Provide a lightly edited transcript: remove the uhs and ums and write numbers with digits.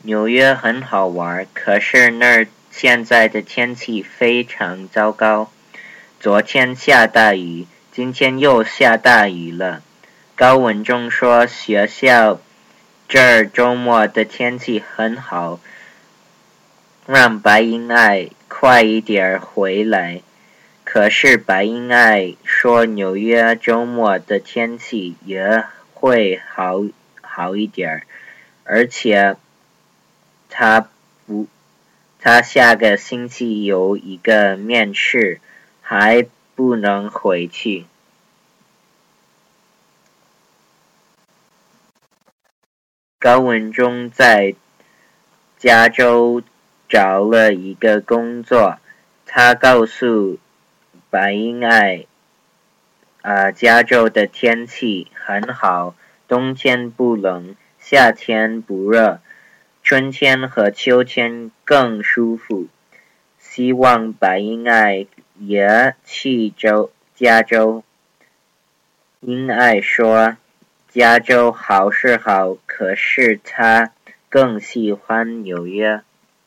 纽约很好玩，可是那儿现在的天气非常糟糕。昨天下大雨，今天又下大雨了。高文中说学校这儿周末的天气很好，让白英爱快一点回来。可是白英爱说纽约周末的天气也会好一点，而且他下个星期有一个面试，还不能回去。高文中在加州找了一个工作，他告诉白英爱，加州的天气很好，冬天不冷，夏天不热，春天和秋天更舒服。希望白英爱也去加州。英爱说，加州好是好，可是她更喜欢纽约。